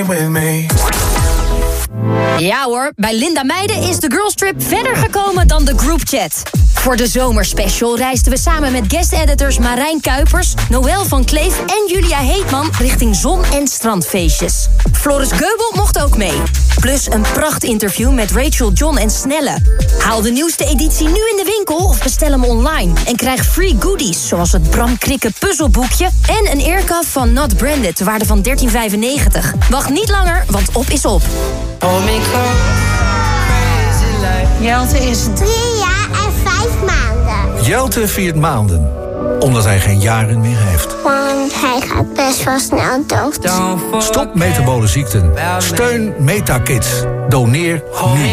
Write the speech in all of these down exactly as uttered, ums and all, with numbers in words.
it with me. Ja hoor, bij Linda Meijden is de Girls Trip verder gekomen dan de groupchat. Voor de zomerspecial reisden we samen met guest-editors Marijn Kuipers, Noël van Kleef en Julia Heetman richting zon- en strandfeestjes. Floris Geubel mocht ook mee. Plus een prachtinterview met Rachel, John en Snelle. Haal de nieuwste editie nu in de winkel of bestel hem online. En krijg free goodies, zoals het Bram Krikke puzzelboekje en een earcuff van Not Branded, ter waarde van dertien vijfennegentig. Wacht niet langer, want op is op. Jelte is drie jaar en vijf maanden. Jelte viert maanden, omdat hij geen jaren meer heeft. Want hij gaat best wel snel dood. Stop metabole ziekten. Steun MetaKids. Doneer nu.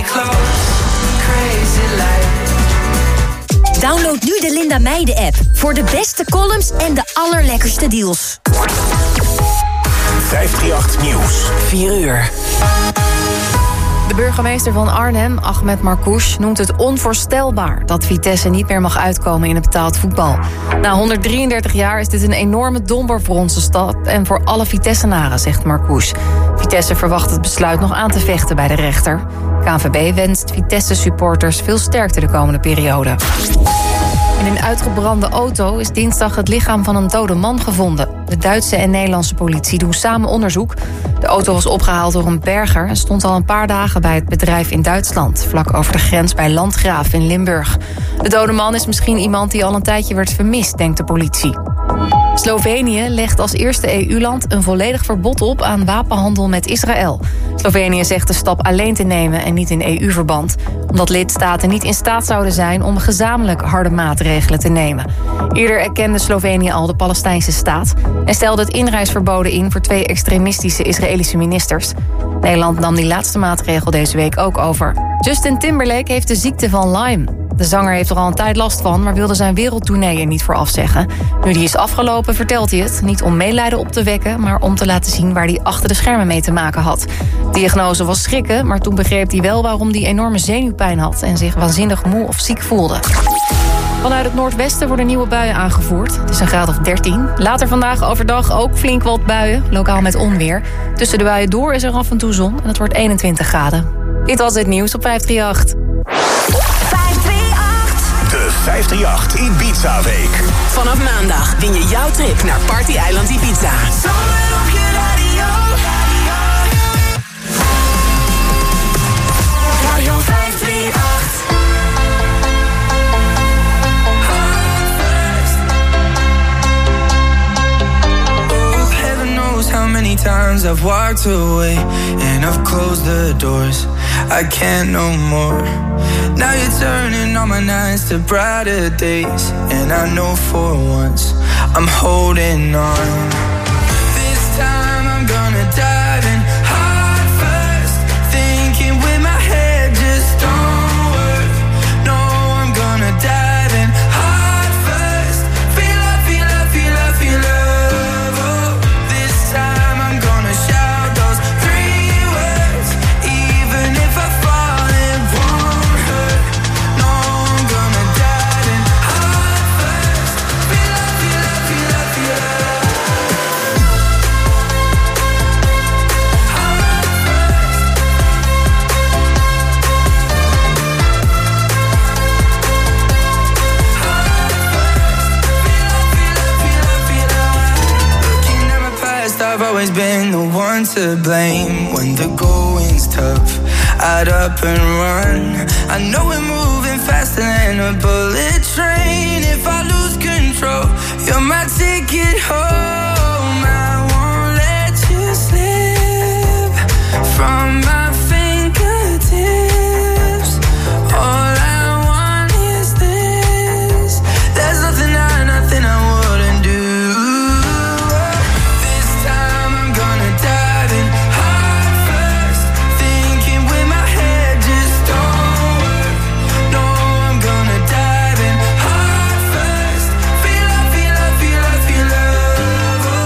Download nu de Linda Meijden app voor de beste columns en de allerlekkerste deals. vijfhonderdachtendertig Nieuws. vier uur. De burgemeester van Arnhem, Ahmed Marcouch, noemt het onvoorstelbaar dat Vitesse niet meer mag uitkomen in het betaald voetbal. Na honderddrieëndertig jaar is dit een enorme domper voor onze stad en voor alle Vitessenaren, zegt Marcouch. Vitesse verwacht het besluit nog aan te vechten bij de rechter. K N V B wenst Vitesse-supporters veel sterkte de komende periode. In een uitgebrande auto is dinsdag het lichaam van een dode man gevonden. De Duitse en Nederlandse politie doen samen onderzoek. De auto was opgehaald door een berger en stond al een paar dagen bij het bedrijf in Duitsland, vlak over de grens bij Landgraaf in Limburg. De dode man is misschien iemand die al een tijdje werd vermist, denkt de politie. Slovenië legt als eerste E U-land een volledig verbod op aan wapenhandel met Israël. Slovenië zegt de stap alleen te nemen en niet in E U-verband, omdat lidstaten niet in staat zouden zijn om gezamenlijk harde maatregelen te nemen. Eerder erkende Slovenië al de Palestijnse staat en stelde het inreisverboden in voor twee extremistische Israëlische ministers. Nederland nam die laatste maatregel deze week ook over. Justin Timberlake heeft de ziekte van Lyme. De zanger heeft er al een tijd last van, maar wilde zijn wereldtournee er niet voor afzeggen. Nu die is afgelopen, vertelt hij het. Niet om medelijden op te wekken, maar om te laten zien waar hij achter de schermen mee te maken had. De diagnose was schrikken, maar toen begreep hij wel waarom hij enorme zenuwpijn had en zich waanzinnig moe of ziek voelde. Vanuit het noordwesten worden nieuwe buien aangevoerd. Het is een graad of dertien. Later vandaag overdag ook flink wat buien, lokaal met onweer. Tussen de buien door is er af en toe zon en het wordt eenentwintig graden. Dit was het nieuws op vijfhonderddrieëndertig. De vijfhonderdachtendertig Ibiza Week. Vanaf maandag win je jouw trip naar Party Eiland Ibiza. Zomer op je radio. Radio vijfhonderdachtendertig. Oh, heaven knows how many times I've walked away and I've closed the doors. I can't no more. Now you're turning all my nights to brighter days, and I know for once I'm holding on. This time I'm gonna dive in heart first, thinking with my head just don't work. No, I'm gonna dive in heart first, feel love, feel love, feel love, feel love. Oh, this time I'm gonna shout those three words, even if I fall it won't hurt. No, I'm gonna dive in heart first, feel love, feel love, feel love, feel love. Looking at my past, I've always been the one to blame. When the going's tough, I'd up and run. I know we're moving faster than a bullet train. If I lose control, you're my ticket home. I won't let you slip from my fingertips. All I want is this. There's nothing I, nothing I wouldn't do. This time I'm gonna dive in heart first, thinking with my head just don't work. No, I'm gonna dive in heart first, feel love, feel love, feel love, feel love. Oh,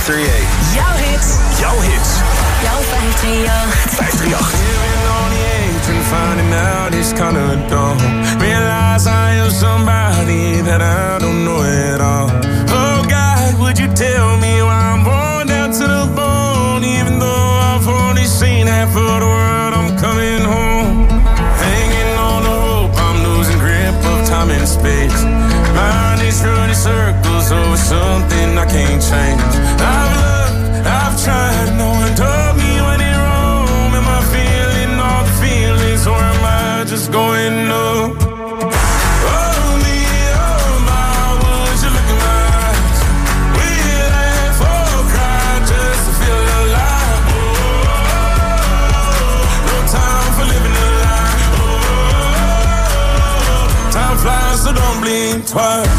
vijfhonderdachttien. Jouw hits. Jouw hits. Jouw vijfhonderdachttien. vijfhonderdachttien. Living on the edge and finding out it's kinda dumb. Realize I am somebody that I don't know at all. Oh God, would you tell me why I'm born down to the bone? Even though I've only seen half of the world, I'm coming home. Hanging on the hope, I'm losing grip of time and space. Mind is running circles over something I can't change. I've looked, I've tried, no one told me when in Rome. Am I feeling all the feelings, or am I just going up? Oh me, oh my, would you look in my eyes? We laugh or cry just to feel alive. Oh, no time for living a lie. Oh, time flies, so don't blink twice.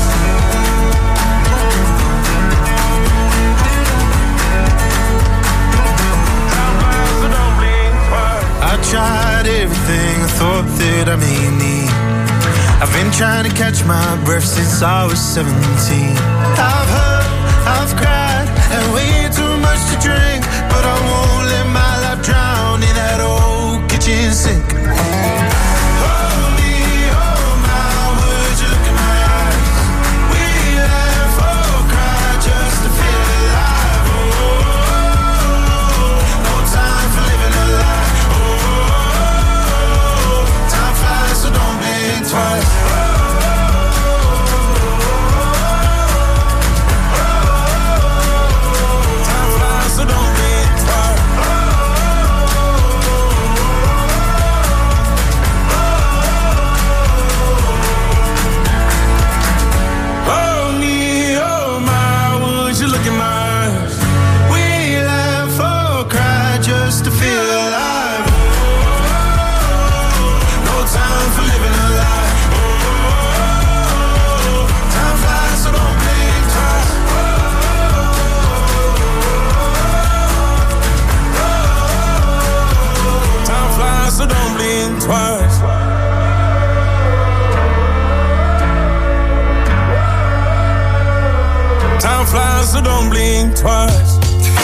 I tried everything I thought that I may need. I've been trying to catch my breath since I was seventeen. I've hurt, I've cried, and way too much to drink, but I won't let my life drown in that old kitchen sink. So don't blink twice.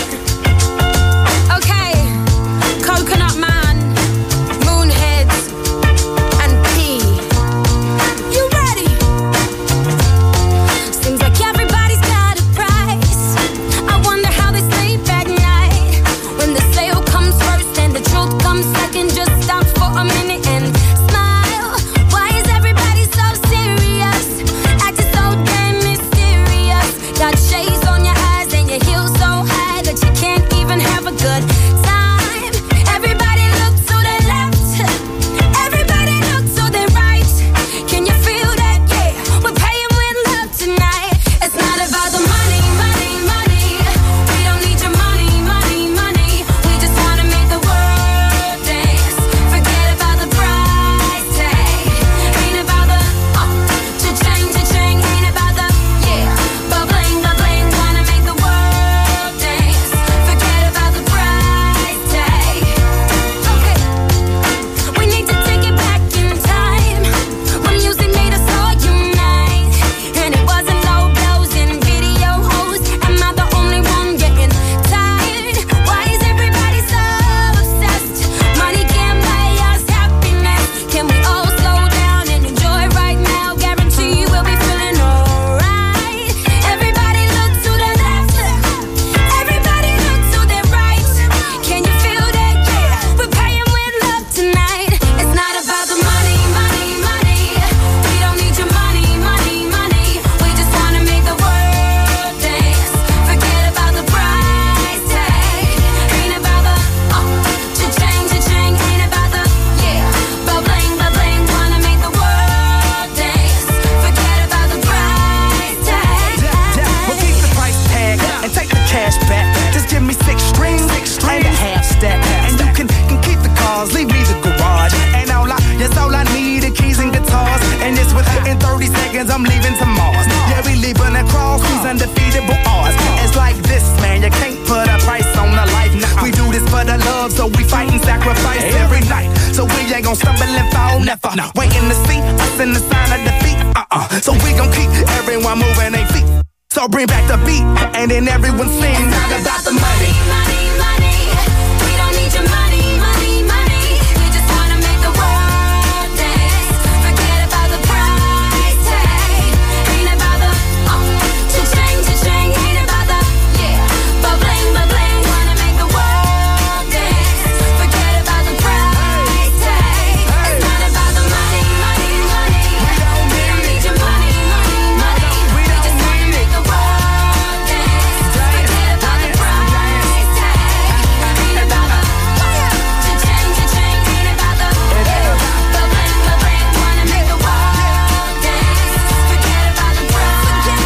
Okay, Coconut Man, Moonheads, and P. You ready? Seems like everybody's got a price. I wonder how they sleep at night when the sale comes first and the truth comes second. Just stop for a minute and smile. Why is everybody so serious? Acting so damn mysterious. Got shades on your eyes and your heels so high that you can't even have a good time. Everybody look to the left, everybody look to the right. Can you feel that? Yeah, we're paying with love tonight. It's not about the money, money, money. We don't need your money, money, money. We just wanna make the world dance. Forget about the price tag. Ain't about the uh, cha-ching, cha-ching. Ain't about the yeah, bubbling, bubbling. Wanna make the world dance. Forget about the price tag. Okay, we need to take it back in time when music made us all unite, and it wasn't low blows and video hoes. Am I the only one getting tired? Why is everybody so obsessed? Money can't buy us happiness. Can we all slow down and enjoy right now? Guarantee we'll be feeling alright. Everybody look to the left, everybody look to the right. Can you feel that? Yeah, we're paying with love tonight. It's not about the money, money, money. We don't need your money, money, money. We just wanna make the world dance. Forget about the price tag. Ain't about the uh, cha-ching, cha-ching. Ain't about the yeah, bubbling, bubbling. Wanna make the world dance. Forget about the price tag. We'll keep the price tag and take the cash back. Just give me six strings and a half stack. And you can, can keep the cars, leave me the garage. And all I, that's all I need, the keys and guitars. And it's within thirty seconds, I'm leaving to Mars. Yeah, we leaving across these undefeatable odds. It's like this, man, you can't put a price on a life. We do this for the love, so we fight and sacrifice every night. So we ain't gon' stumble and fall, never. Waiting to see us in the sign of defeat. Uh-uh. So we gon' keep everyone moving their feet. So bring back the beat, and then everyone sing. It's not about the money, money, money. We don't need your money, money, money. We just wanna make the world dance. Forget about the price tag. Ain't about the uh, cha-ching, cha-ching. Ain't about the yeah, ba-bling, ba-bling. Wanna make the world dance. Forget about the price tag. It's not about the money, money, money. We don't need your money, money, money. We just wanna make the world dance. Forget about the price tag. Ain't about the cha-ching, cha-ching. Ain't about the yeah, ba-bling, ba-bling. Wanna make the world dance. Forget about the price tag.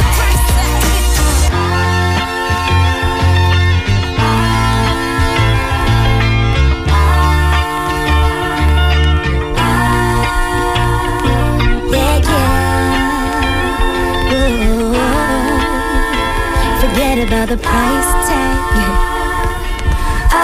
Yeah, yeah. Ooh. Forget about the price tag. Ah.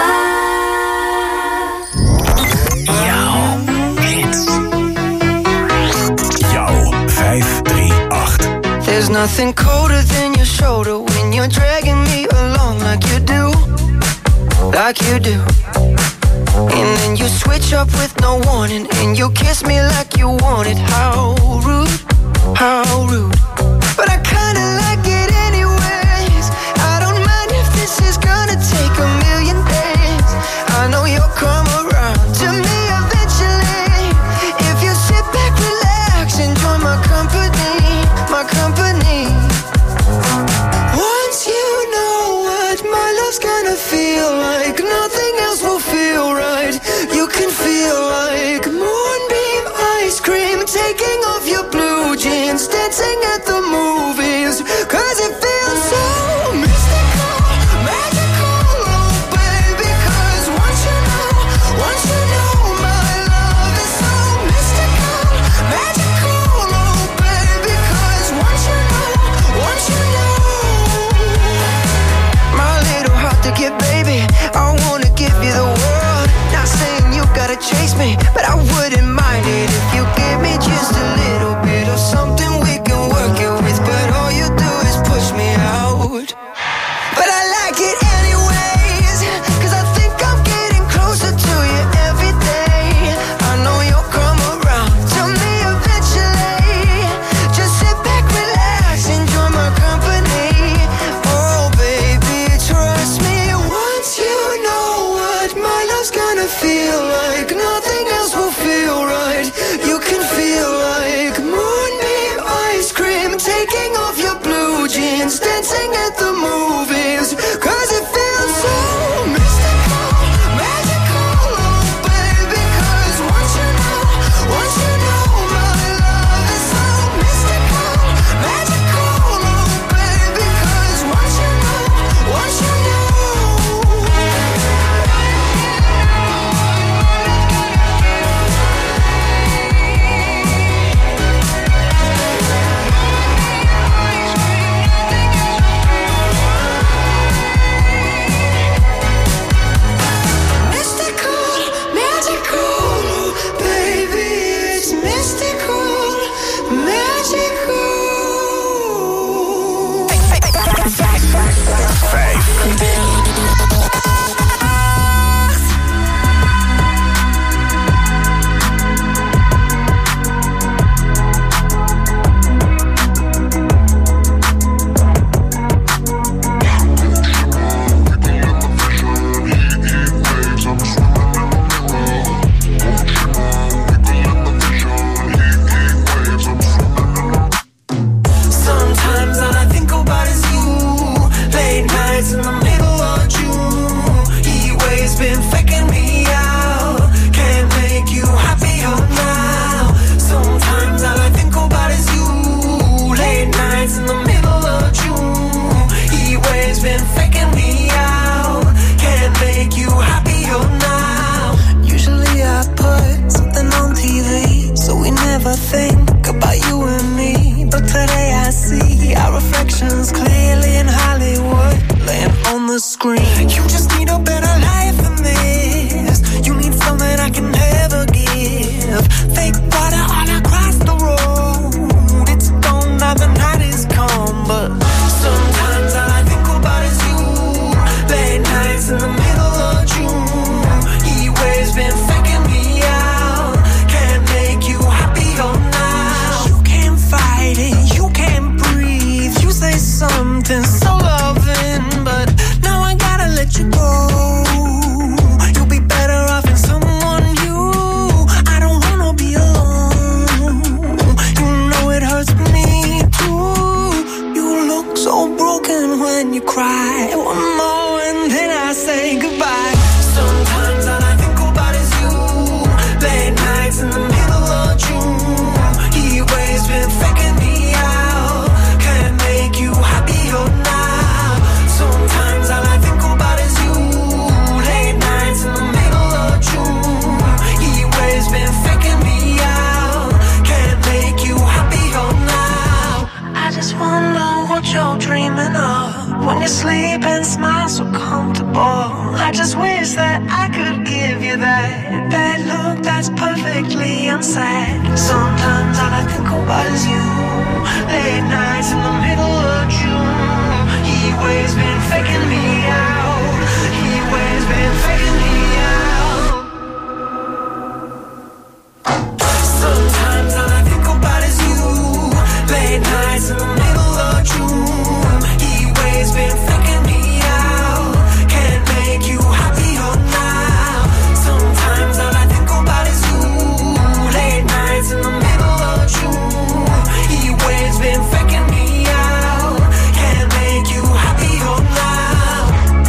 Jouw vijf drie acht. There's nothing colder than your shoulder when you're dragging me along like you do, like you do. And then you switch up with no warning, and you kiss me like you want it. How rude, how rude. But I kinda like it anyways. I don't mind if this is gonna take a million days. I know you'll come around to me eventually. If you sit back, relax, enjoy my company, my company. Once you know what my love's gonna feel like, nothing else will feel right. You can feel like moonbeam ice cream, taking off your blue jeans, dancing at the movies. Cause it feels so mystical, magical, oh baby. Cause once you know, once you know my love is so mystical, magical, oh baby. Cause once you know, once you know my little heart to get, baby, I wanna give you the world. Not saying you gotta chase me, but I wouldn't mind it if you give me just a little bit of something we can work it with. But all you do is push me out. But I like it anyways, cause I think I'm getting closer to you every day. I know you'll come around to me eventually. Just sit back, relax, enjoy my company. Oh baby, trust me. Once you know what my love's gonna feel like, nothing else will feel right. You can feel like moonbeam ice cream, taking off your blue jeans, dancing at the movies. Cause it feels so mystical, magical, oh baby. Cause once you know, once you know my love is so mystical, magical, oh baby. Cause once you know, once you know. I'm sad. Sometimes all I think about is you. Late nights in the middle of June. He always been faking me out. He always been faking me out. Sometimes all I think about is you. Late nights in the middle of June. He always been faking me out. Can't make you happier now. Sometimes all I think about is you. Late nights in the middle of June. He always been faking me out. Can't make you happier now.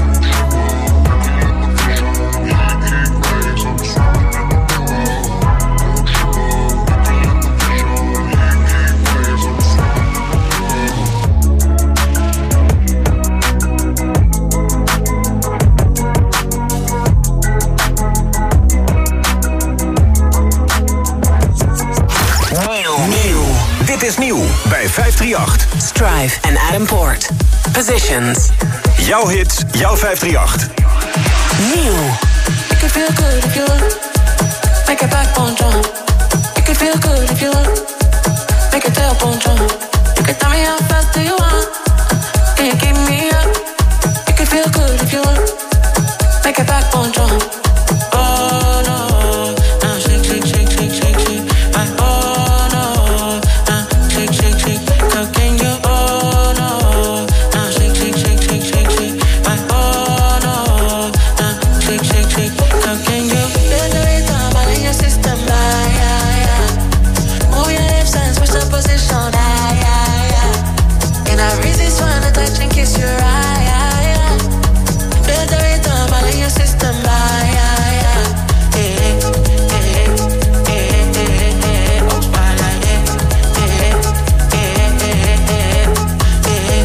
Nieuw. Dit is nieuw bij vijf drie acht. Strive en Adam Port. Positions. Jouw hits, jouw vijf drie acht. Nieuw. It could feel good if you make a backbone jump. It could feel good if you make a tailbone jump. You could tell me how fast do you want. Can you keep me up? It could feel good if you make a backbone jump. Oh no, now shake, shake, shake, shake, shake, shake. Like, oh no, now shake, shake, shake. Can you? Oh no, now shake, shake, shake, shake, shake, shake. Like, oh no, now shake, shake, shake. Can you feel the rhythm all in your system? Like, yeah, yeah. Move your hips and switch the position. Yeah, yeah, yeah. And I resist when I touch and kiss your eye. Yeah, yeah. Feel the rhythm all in your system. Like, yeah, yeah. Eh, eh, eh, eh, eh, eh. Oh, spotlight. Eh, eh, eh, eh, eh, eh. Eh,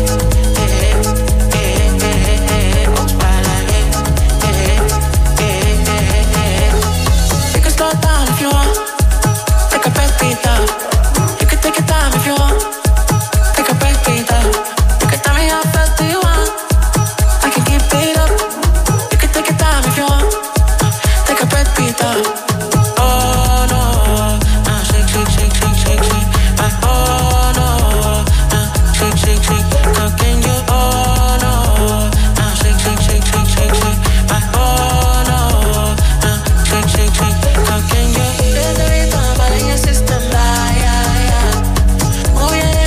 eh, eh, eh, eh. Oh, spotlight. Eh, eh, eh, eh, eh. You can slow down if you want. Take a breath, breathe out. You can take your time if you want. Take a breath, breathe out. You can tell me how fast do you want. I can keep it up. You can take your time if you want. Take a breath, breathe out. Oh no, now shake, shake, shake, shake, shake, shake. Like, oh no, now shake, shake, shake. How can you? Oh no, now shake, shake, shake, shake, shake, shake. Like, oh no, now shake, shake, shake. How can you? Feel the rhythm all in your system. Like, yeah, yeah. Move your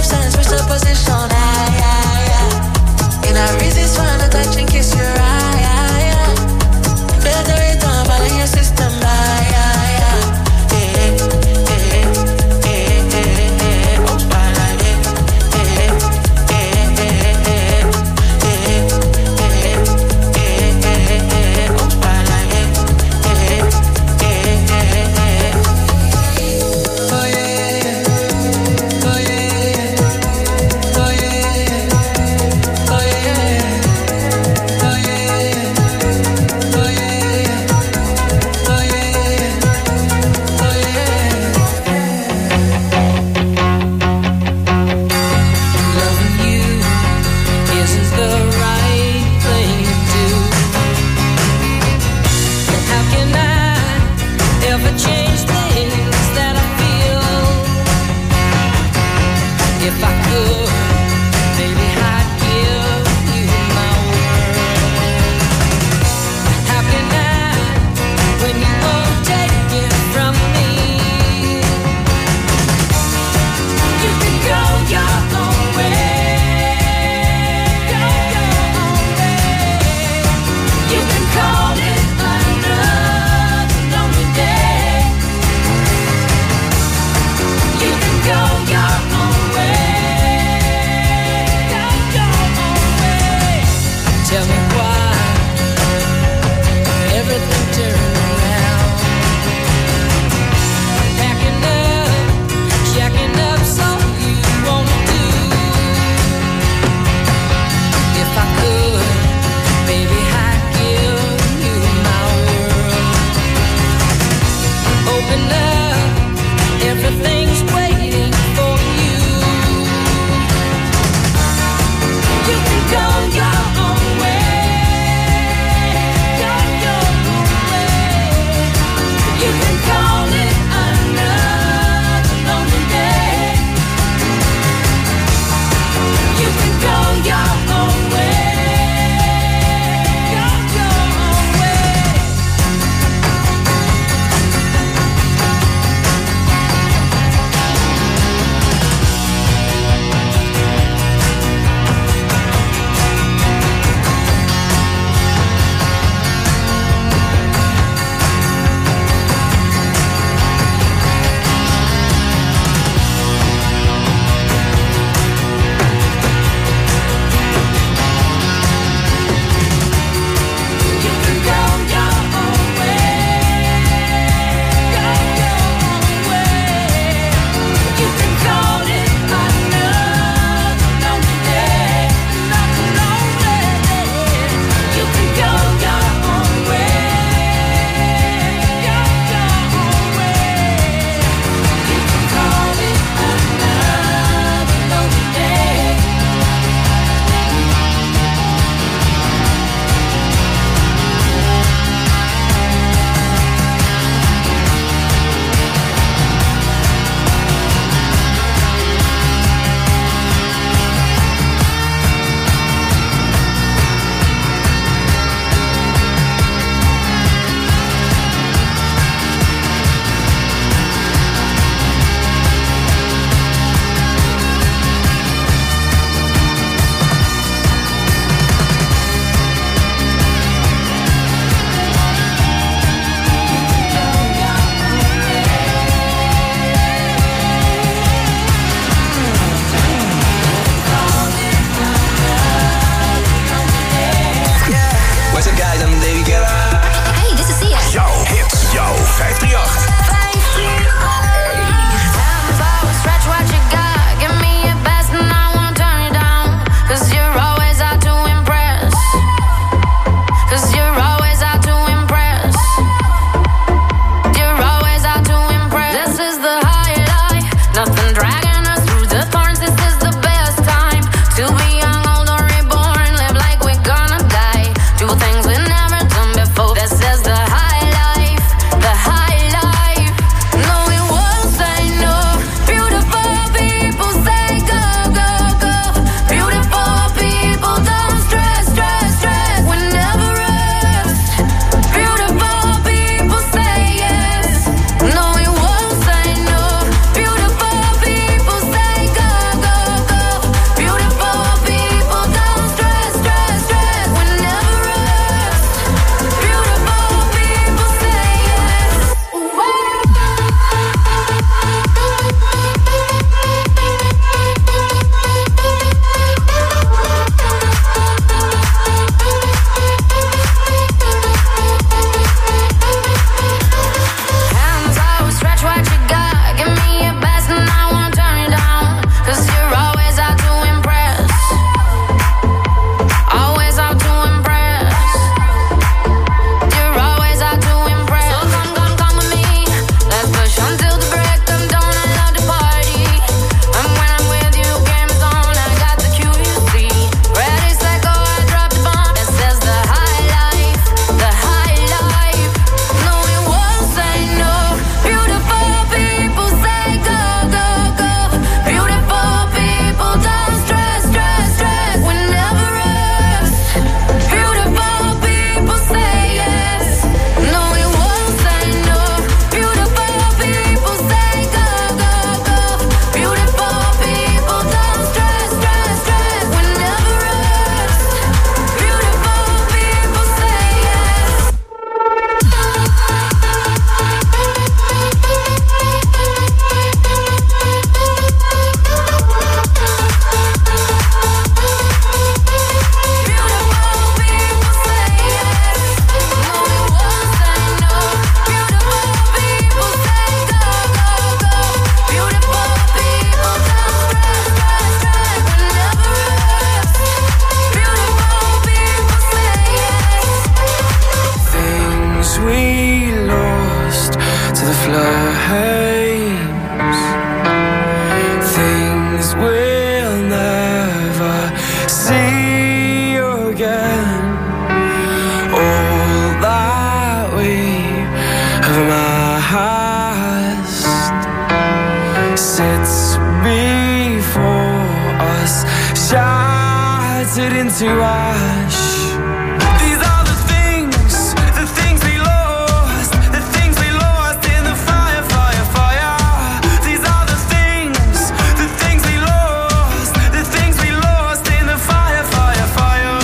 melted into ash. These are the things, the things we lost, the things we lost in the fire, fire, fire. These are the things, the things we lost, the things we lost in the fire, fire, fire.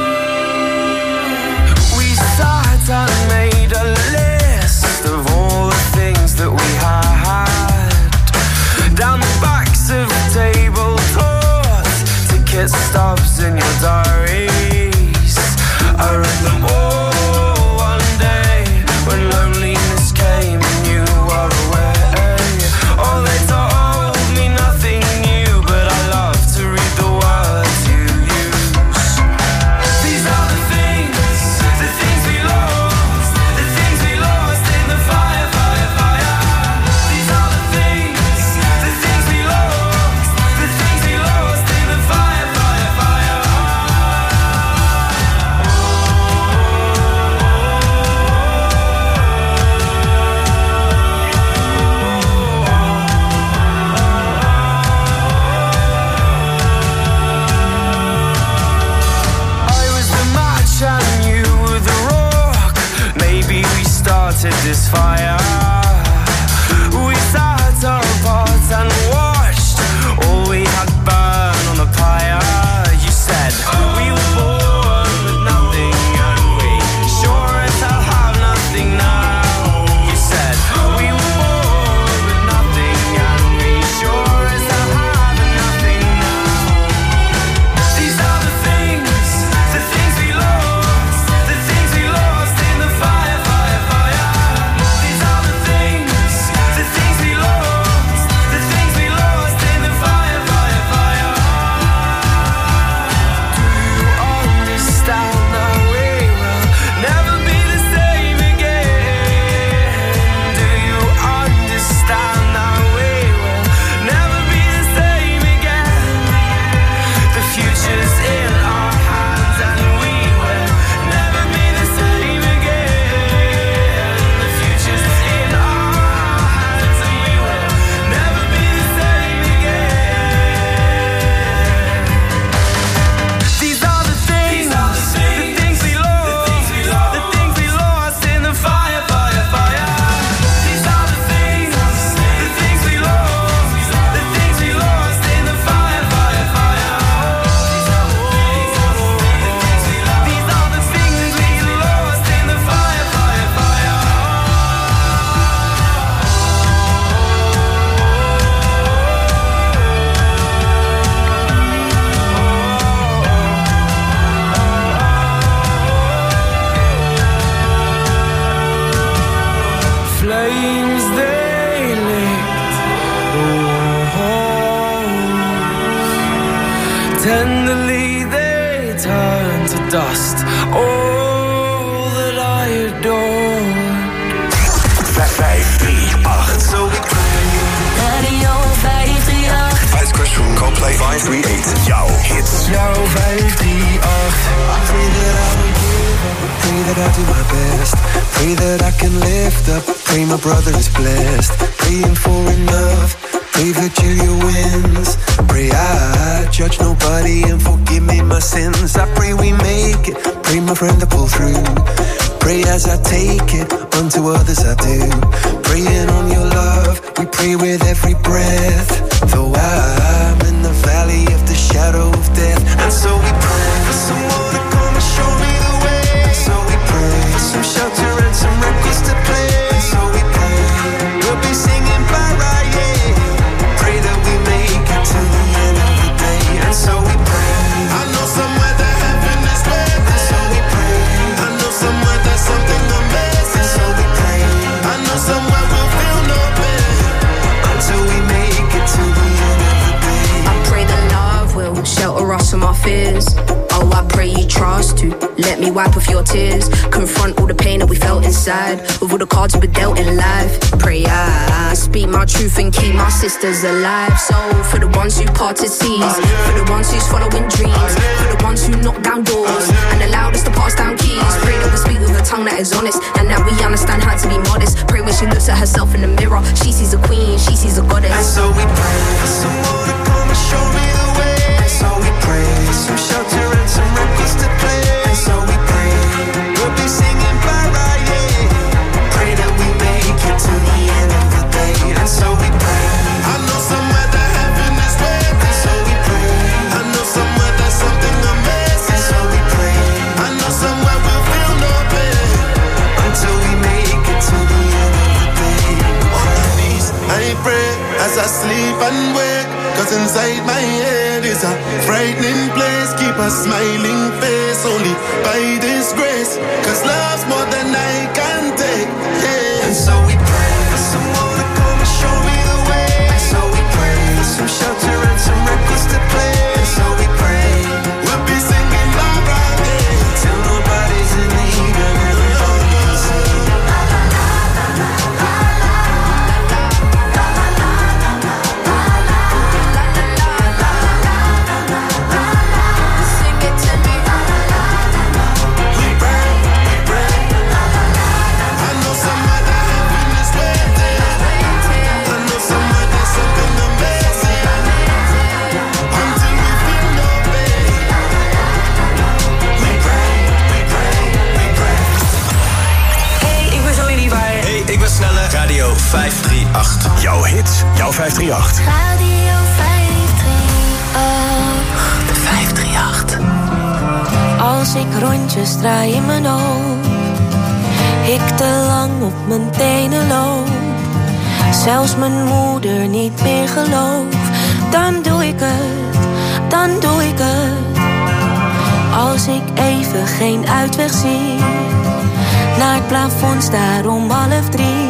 We sat and made a list of all the things that we had down the backs of tablecloths, ticket stubs in your diaries. I read them all one day when loneliness came and you were away. Oh, they told me nothing new, but I love to read the words you use. These are the things, the things we lost, the things we lost in the fire, fire, fire. These are the things, the things we lost, the things we lost in the fire, fire, fire. I was the match and you were the rock. Maybe we started this fire. We sat apart and watched all we had burn on the pyre. You said we were born with nothing and we sure as hell have nothing now. You said we were born with nothing and we sure as hell have nothing now. These are the things, the things we lost, the things we lost in the fire, fire, fire. These are the things, the things we lost, the things we lost in the fire, fire, fire. Do you understand that we will never be the same again? Do you understand that we will never be the same again? The future's in our hands and we will never be the same again. The future's in our hands and we will never be the same again. These are the things, the things we lost, the things we lost in the fire, fire, fire. These are the things, the things we lost, the things we lost in the fire, fire, fire. These are the things we lost in the fire, fire, fire. Flames they licked the walls. Tenderly they turned to dust all that I adored. vijf drie acht. So we Radio vijf drie acht. Uit Crushroom Coldplay vijf drie acht. Jouw hits. Jouw vijf drie acht. Pray that I don't give up, pray that I do my best, pray that I can lift up, pray my brother is blessed, praying for enough, pray Virginia wins, pray I judge nobody and forgive me my sins, I pray we make it, pray my friend to pull through, pray as I take it, unto others I do, praying on your love, we pray with every breath, though I'm in the valley of the shadow of death, and so we pray for someone to come and show me the way, and so we pray for some shelter and some records to play, and so we pray we'll be singing para, yeah, pray that we make it to the end of the day, and so we pray. I know somewhere that heaven is waiting, and so we pray. I know somewhere there's something amazing, and so we pray. I know somewhere we'll feel no pain until we make it to the end of the day. I pray that love will shelter us from our fears. Oh, I pray you trust to let me wipe off your tears, confront all the pain that we felt inside, with all the cards we were dealt in life. Pray I speak my truth and keep my sisters alive. So for the ones who parted seas, for the ones who's following dreams, for the ones who knock down doors and allowed us to pass down keys, pray that we speak with a tongue that is honest and that we understand how to be modest. Pray when she looks at herself in the mirror, she sees a queen, she sees a goddess. And so we pray for someone to come and show me the way, and so we pray some shelter and we pray as I sleep and wake. Cause inside my head is a frightening place. Keep a smiling face only by this grace. Cause love's more than I can take, yeah. And so we pray for someone to come and show me the way. And so we pray for some shelter and some records to play. And so we pray we'll be singing bye bye day till nobody's in the even everybody can sing. Radio vijf drie acht. Jouw hits, jouw vijf drie acht. Radio vijf drie acht. De vijf drie acht. Als ik rondjes draai in mijn hoofd, ik te lang op mijn tenen loop, zelfs mijn moeder niet meer geloof, dan doe ik het, dan doe ik het. Als ik even geen uitweg zie, naar het plafond staar om half drie.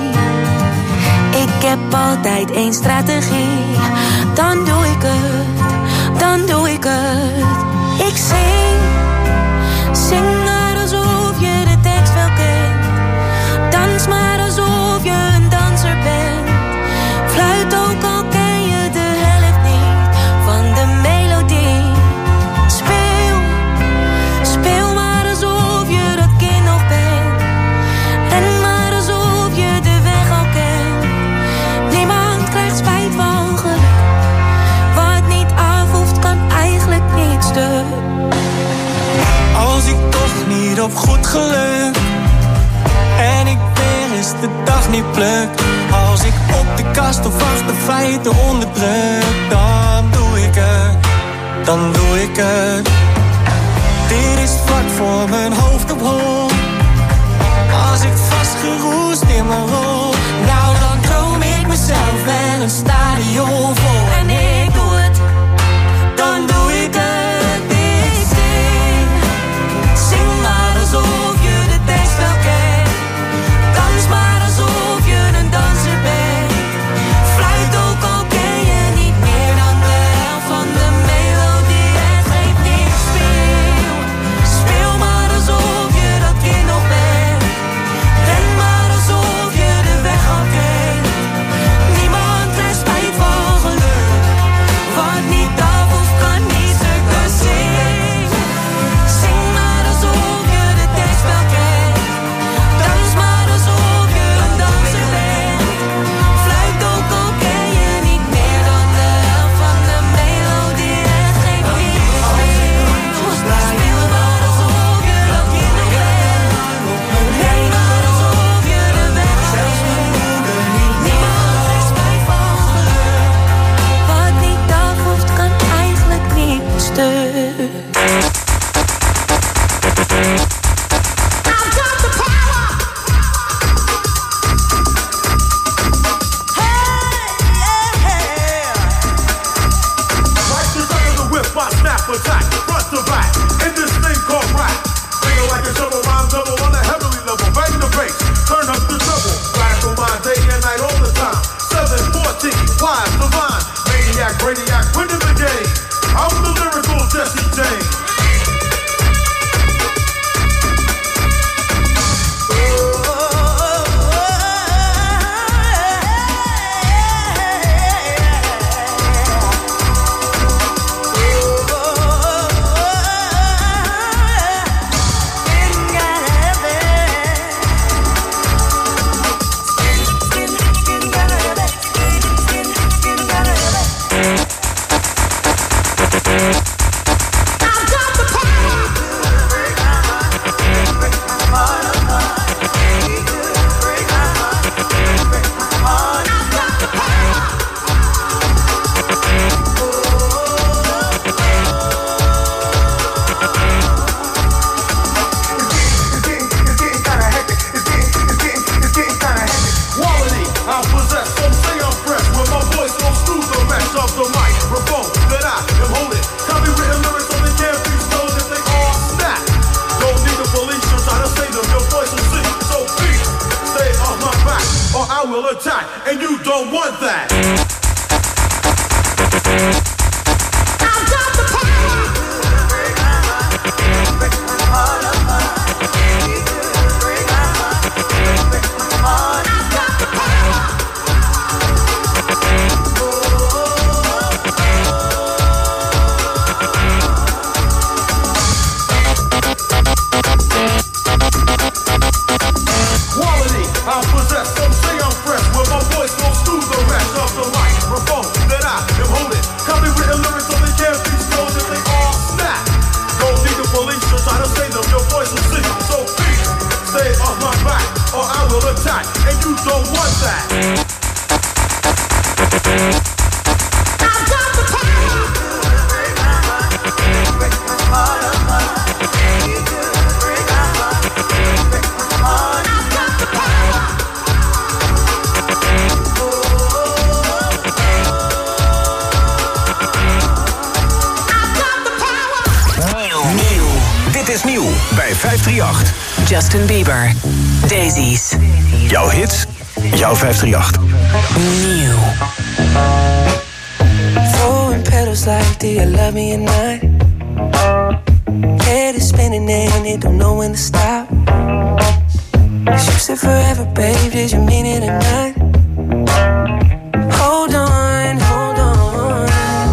Ik heb altijd één strategie. Dan doe ik het, dan doe ik het. Ik zing, zing maar alsof je de tekst wel kent. Dans maar alsof je een danser bent. Fluit ook al ken je de helft niet van de melodie. Speel, speel maar alsof je dat kind nog bent. En maar alsof je de weg al kent. Niemand krijgt spijt van geluk. Wat niet af hoeft kan eigenlijk niet stuk. Als ik toch niet op goed geluk en ik weer eens de dag niet pluk. Als ik op de kast of achter feiten onderdruk, dan doe ik het, dan doe ik het. Dit is vlak voor mijn hoofd op hol. Als ik vastgeroest in mijn rol, nou dan droom ik mezelf wel een stadion vol. En ik doe het, dan doe ik het. Ik zing, zing maar alsof je de tekst wel kent. Dans maar alsof je een danser bent. Fluit ook al ken je niet meer dan de helft van de melodie. Het geeft niks, speel, speel maar alsof je dat kind nog bent. Ren maar alsof je de weg al kent. Niemand krijgt spijt van geluk. Wat niet af of kan niet stuk, dus zing. Zing maar alsof je de tekst wel kent. Dans maar alsof je een danser bent. Fluit ook al ken je niet meer dan de helft van de melodie. Het geeft niks, speel, speel maar alsof je dat kind nog bent. Ren maar alsof je de weg al kent. Niemand krijgt spijt van geluk. Wat niet af hoeft kan eigenlijk niet stuk. Attack, front to back, in this thing called rap. Feel like a double rhyme double on a heavenly level. Bang the bass, turn up the double. Rap on my day and night all the time. seven fourteen, wise, divine. Maniac, brainiac, winning the game. I'm the lyrical Jesse James. I've got Bij vijf drie acht. Justin Bieber. Daisies. Jouw hits, jouw vijf drie acht. Nieuw. Throwing petals like, do you love me or not? Head is spinning and it don't know when to stop. You said forever, babe, did you mean it or not? Hold on, hold on.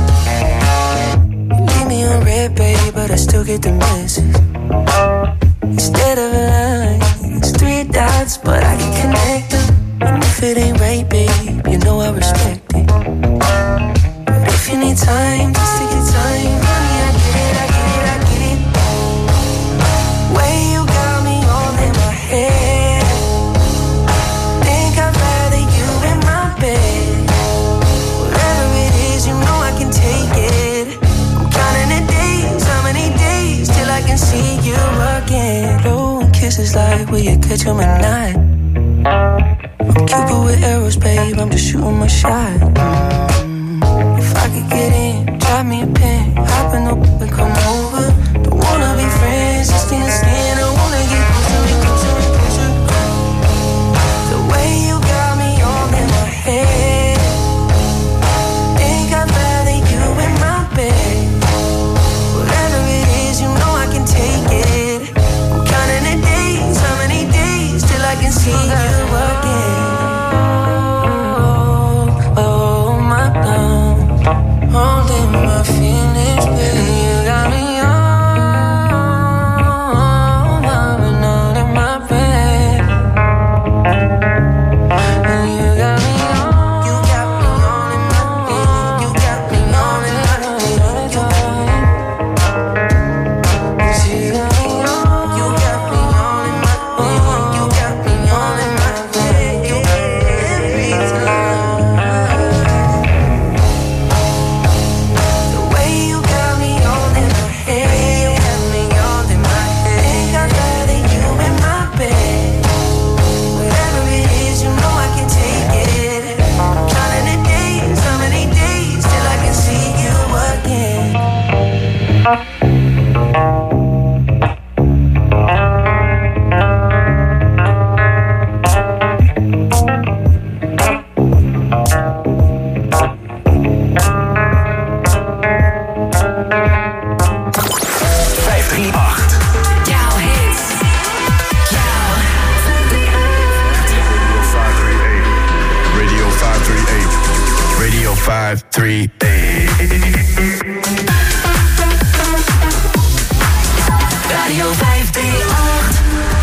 You leave me on red, babe, but I still get the message. Instead of a line, it's three dots, but I can connect them. And if it ain't right, babe, you know I respect it. But if you need time, just take your time. Honey, I get it, I get it, I get it. Way you got me all in my head. Think I'd rather you in my bed. Whatever it is, you know I can take it. I'm counting the days, how many days till I can see you again. Blowing kisses like, will you catch 'em or not? I'm Cupid with arrows, babe, I'm just shooting my shot. Mm. If I could get in, drop me a pin, hop in the whip and come over. Don't wanna be friends, just skin to skin, I wanna get closer and closer and closer. The way you got me all in my head. Think I'd rather you in my bed. Whatever it is, you know I can take it. I'm counting the days, how many days till I can see you again. Holding my feelings, baby, you got me on, I'm out in my bed. And you got me on, you got me on in my bed, you got me on in my bed. You got me on, you got me on in my bed, you got me on in my bed every time. five three eight. Radio vijf drie acht.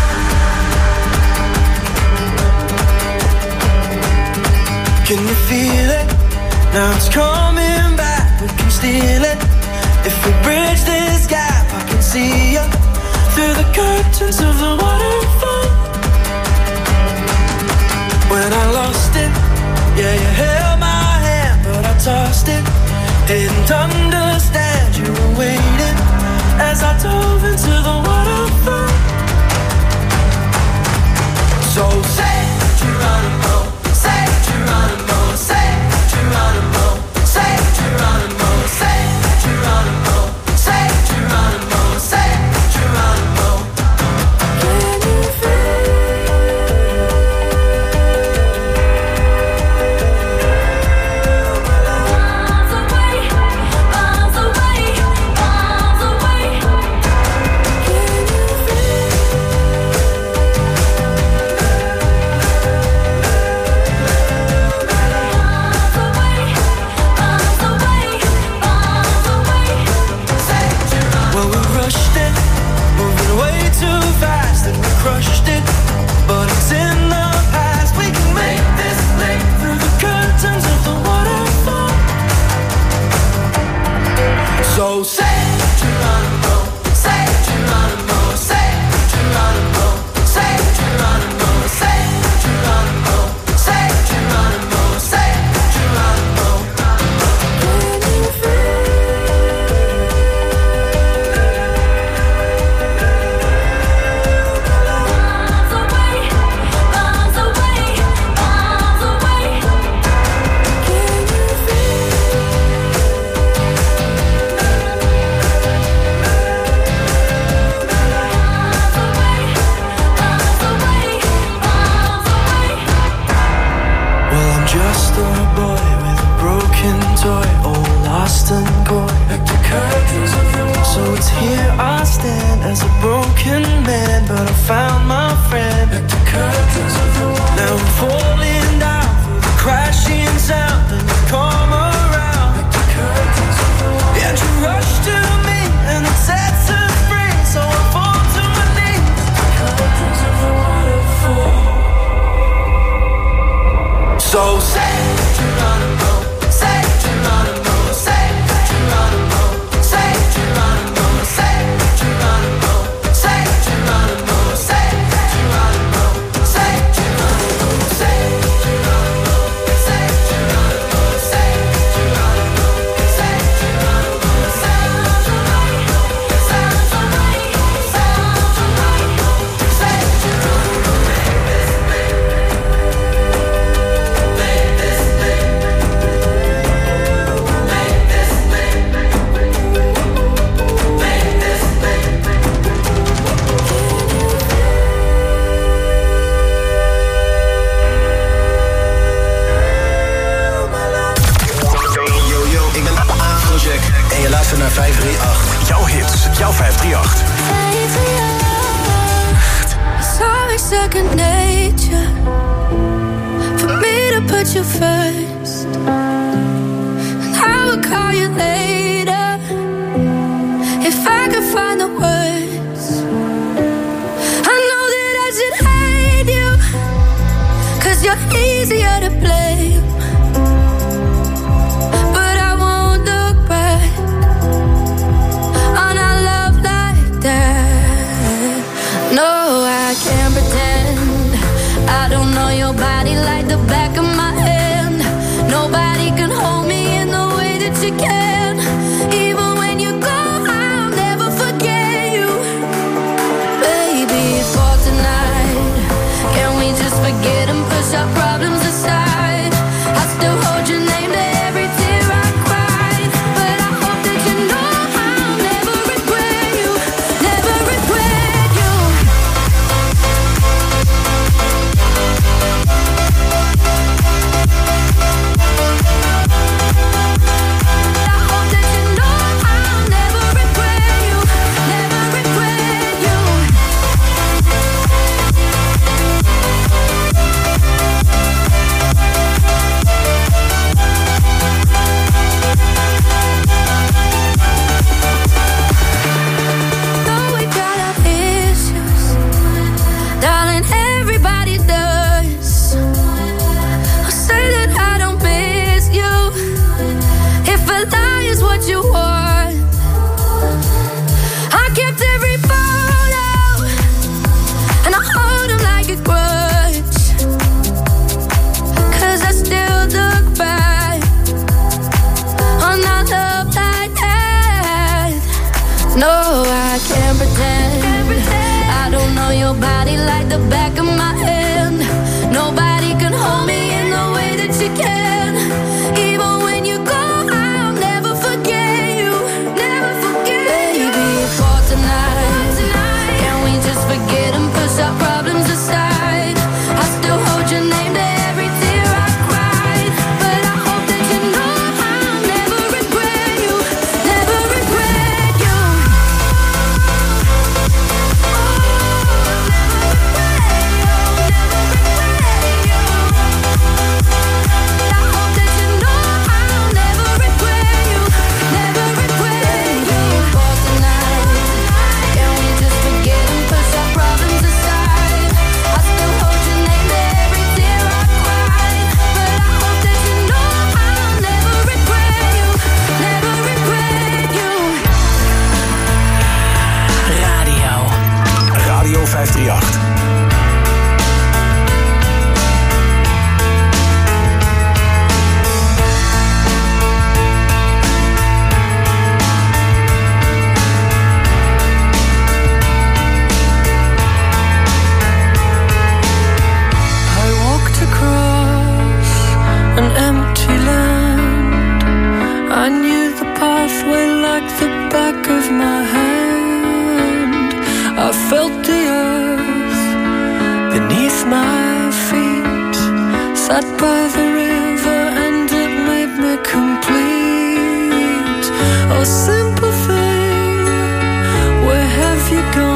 Can you feel it? Now it's coming back, we can steal it. If we bridge this gap, I can see you through the curtains of the waterfall. When I lost it, yeah, you held my hand, but I tossed it. Didn't understand you were waiting as I dove into the waterfall. So say Geronimo, say Geronimo, say Geronimo, say Geronimo, say Geronimo, say Geronimo, say Geronimo. Can you as a broken man, but I found my friend. Like the curtains of the wall. Now I'm falling down through the crashing sound, and you come around. Like the curtains of the wall. And you rush to me, and it sets us free, so I fall to my knees. Like the curtains of the waterfall. So say Geronimo, say Geronimo, say Geronimo, say Geronimo, say Geronimo, say Geronimo, say Geronimo, say Geronimo, say Geronimo, say Geronimo, say Geronimo, say Geronimo, sounds alright, sounds alright, sounds alright, say Geronimo, en je luistert naar vijf drie acht. Jouw hits, jouw vijf drie acht. It's always second nature for me to put you first. And I will call you later if I could find the words. I know that I should hate you, 'cause you're easier to blame. But I won't look back on our love like that. No, I can't pretend I don't know your body like the back of my hand. Nobody can hold me in the way that you can. Even when you go, I'll never forget you. Baby, for tonight, can we just forget and push our problems aside? I still hold your name to every tear I cried. But I hope that you know I'll never regret you, never regret you. I hope that you know I'll never regret you, never regret you. Though we got our issues, darling, everybody does. I'll say that I don't miss you if a lie is what you want. I kept every photo and I hold them like a grudge, 'cause I still look back on our love like that. No, I can't pretend I don't know your body like the back of my hand. Nobody can hold me in the way that you can. Even when you go, I'll never forget you, never forget. Baby, for tonight, can we just forget and push our problems aside? I still hold your name to every tear I cried. But I hope that you know I'll never regret you, never regret you. Radio vijf drie acht. I walked across an empty land. I knew the pathway like the back of my hand. I felt the earth beneath my feet. Sat by the river and it made me complete. Oh, simple thing, where have you gone?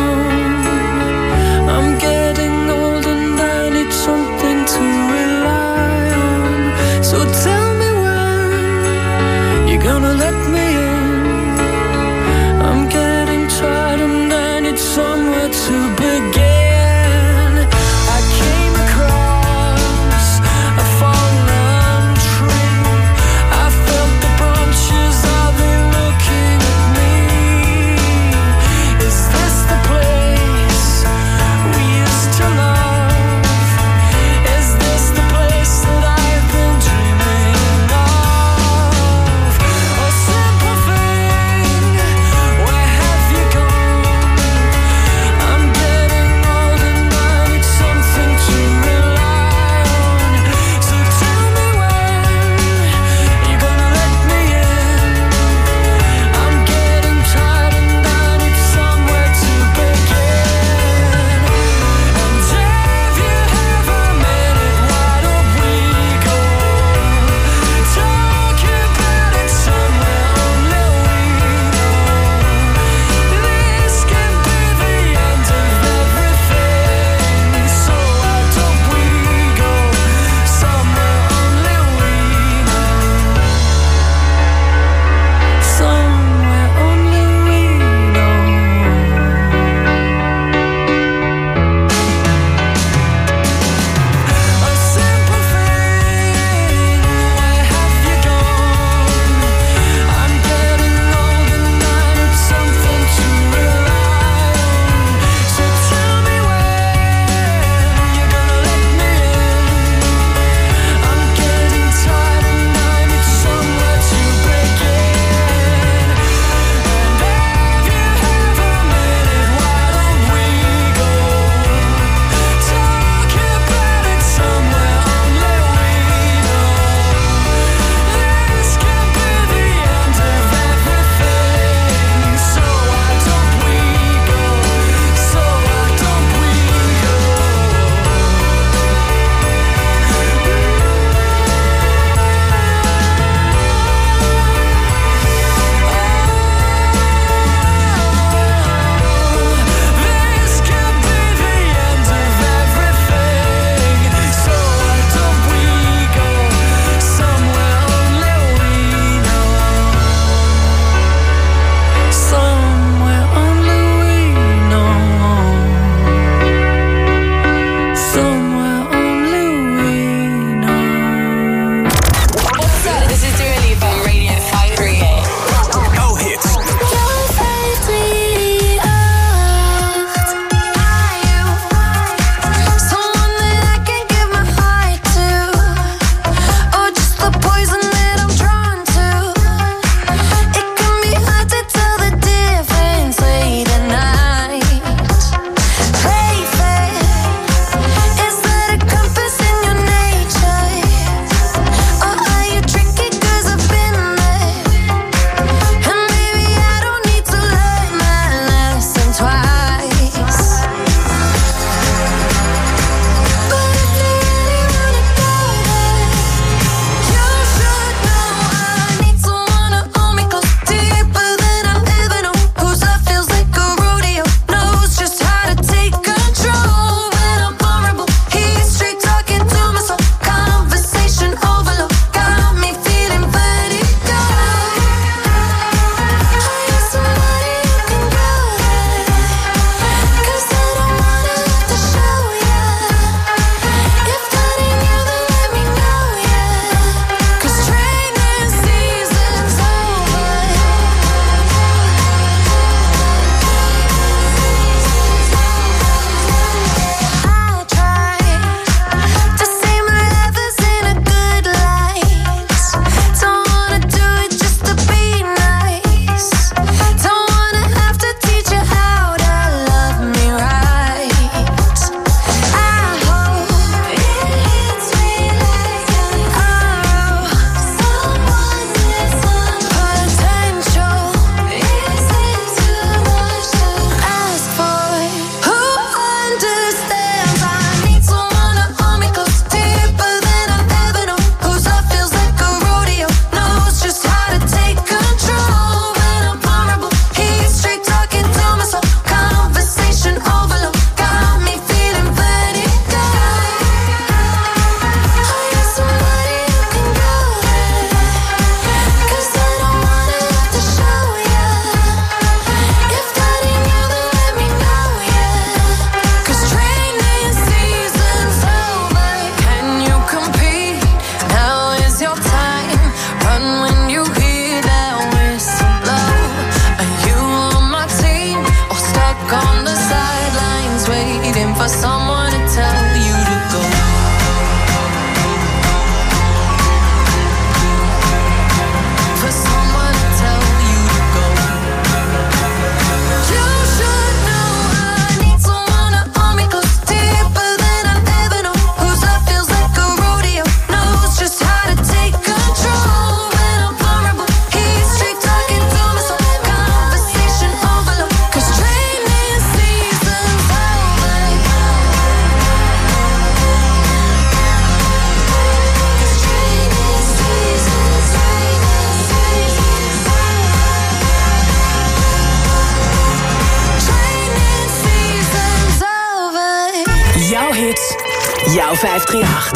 Jouw vijf drie acht.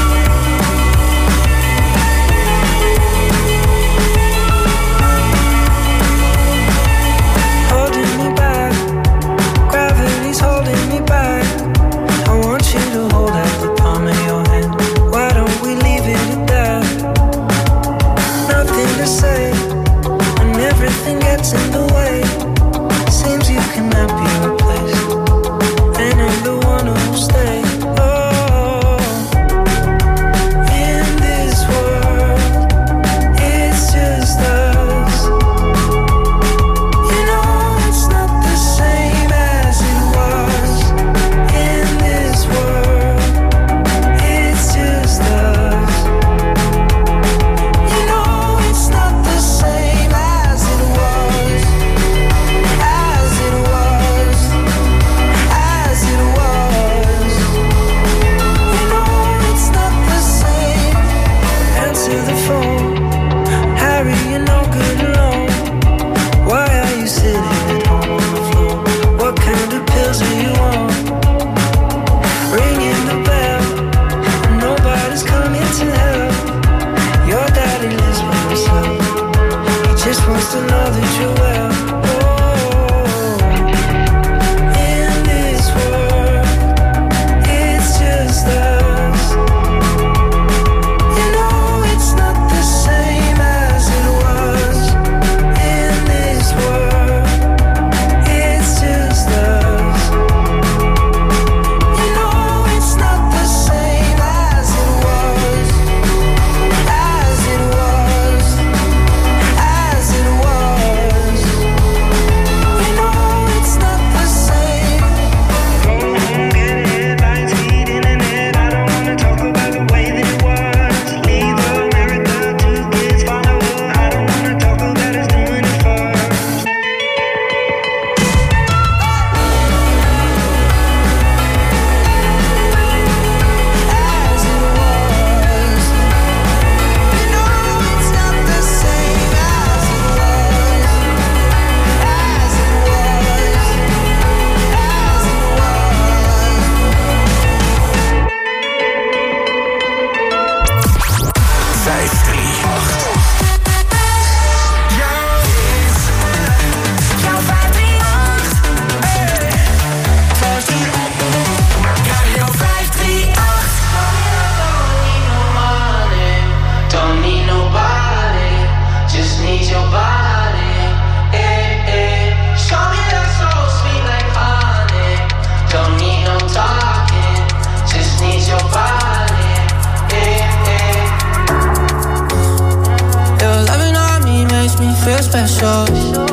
Holding me back, gravity's holding me back. I want you to hold out the palm of your hand. Why don't we leave it at that? Nothing to say, and everything gets in the way. Seems you cannot be replaced, and I'm the one who'll stay. Oh, in this world, it's just us. You know it's not the same as it was. In this world, it's just us. You know it's not the same as it was. As it was. As it was. You know it's not the same. Answer the phone. Harry, you're no good alone. Why are you sitting at home on the floor? What kind of pills are you on? Ringing the bell, and nobody's coming to help. Your daddy lives by himself. He just wants to know that you're well. Oh, in this world, it's just us. You know it's not the same as it was. In this world, it's just us. You know it's not the same as it was. As it was. As it was. You know it's not the same. Go home, get headlines, feed internet. I don't wanna talk about the way that it was. Leave America, two kids follow her. I don't wanna talk about us doing it first. As it was. You know it's not the same as it was. As it was. As it vijf drie acht. Jouw vijf drie acht. Radio vijf drie acht. Don't need nobody, just need your body. Eh, eh. Show me that soul sweet like honey. Don't need no talking, just need your body. Eh, eh. Your loving on me makes me feel special.